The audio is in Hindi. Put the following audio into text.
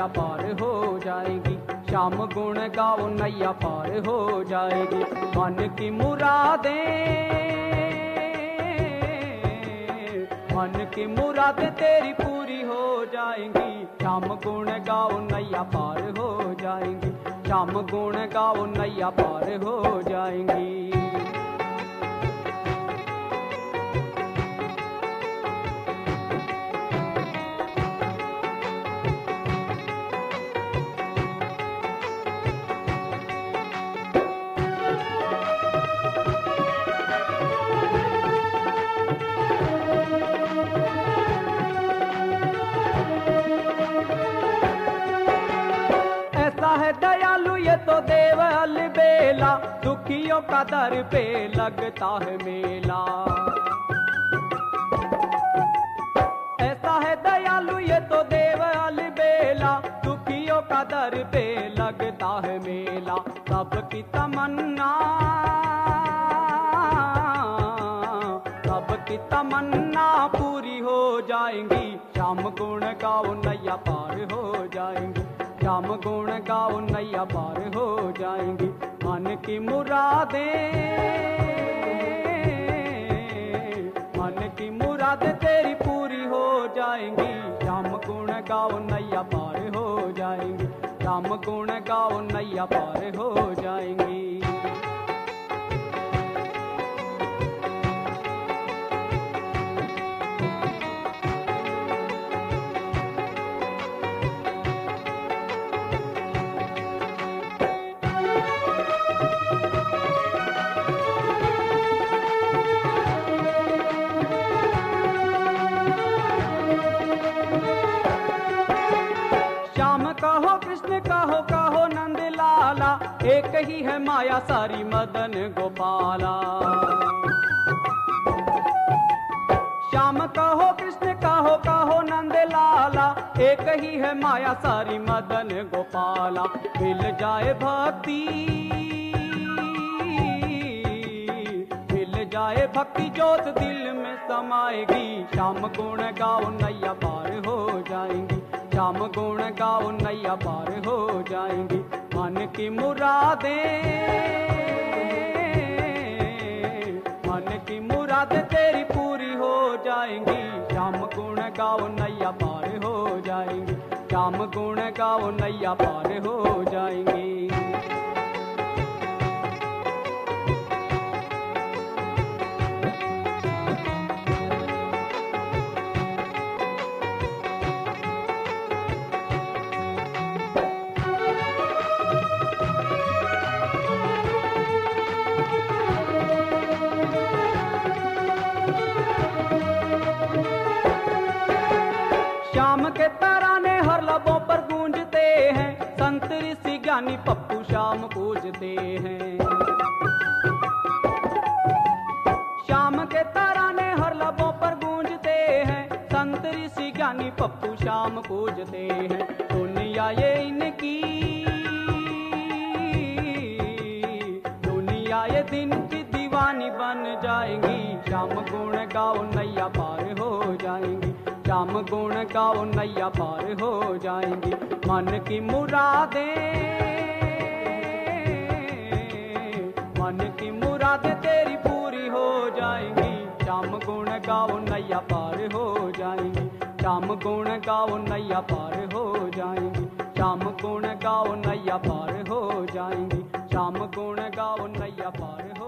नैया पार हो जाएगी। श्याम गुण गाओ नैया पार हो जाएगी। मन की मुरादें तेरी पूरी हो जाएंगी। श्याम गुण गाओ नैया पार हो जाएंगी। श्याम गुण गाओ नैया पार हो जाएंगी। है दयालु ये तो देव अलबेला, दुखियों का दर पे लगता है मेला। ऐसा है दयालु ये तो देव अलबेला, दुखियों का दर पे लगता है मेला। सबकी तमन्ना पूरी हो जाएंगी। श्याम गुण गाओ नैया पार हो जाएंगी। श्याम गुण गाओ नैया पार हो जाएंगी। मन की मुरादें तेरी पूरी हो जाएंगी। श्याम गुण गाओ नैया पार हो जाएंगी। श्याम गुण गाओ नैया पार हो जाएंगी। कहो कृष्ण कहो कहो नंद लाला, एक ही है माया सारी मदन गोपाला। श्याम कहो कृष्ण कहो कहो नंद लाला, एक ही है माया सारी मदन गोपाला। मिल जाए भक्ति ज्योत दिल में समाएगी। श्याम गुण गाओ नैया पार हो जाएंगी। श्याम गुण गाओ नैया पार हो जाएंगी। मन की मुरादें तेरी पूरी हो जाएंगी। श्याम गुण गाओ नैया पार हो जाएंगी। श्याम गुण गाओ नैया पार हो जाएंगी। श्याम के तराने हर लबों पर गूंजते हैं, संत ऋषि ज्ञानी पप्पू श्याम पूजते हैं। श्याम के तराने हर लबों पर गूंजते हैं, संत ऋषि ज्ञानी पप्पू श्याम पूजते हैं। दुनिया ये दिन की दीवानी बन जाएंगी। श्याम गुण गाओ नैया पार हो जाएंगी। श्याम गुण गाओ नैया पार हो जाएंगी। मन की मुरादें तेरी पूरी हो जाएंगी। श्याम गुण गाओ नैया पार हो जाएंगी। श्याम गुण गाओ नैया पार हो जाएंगी। श्याम गुण गाओ नैया पार हो जाएंगी। श्याम गुण गाओ नैया पार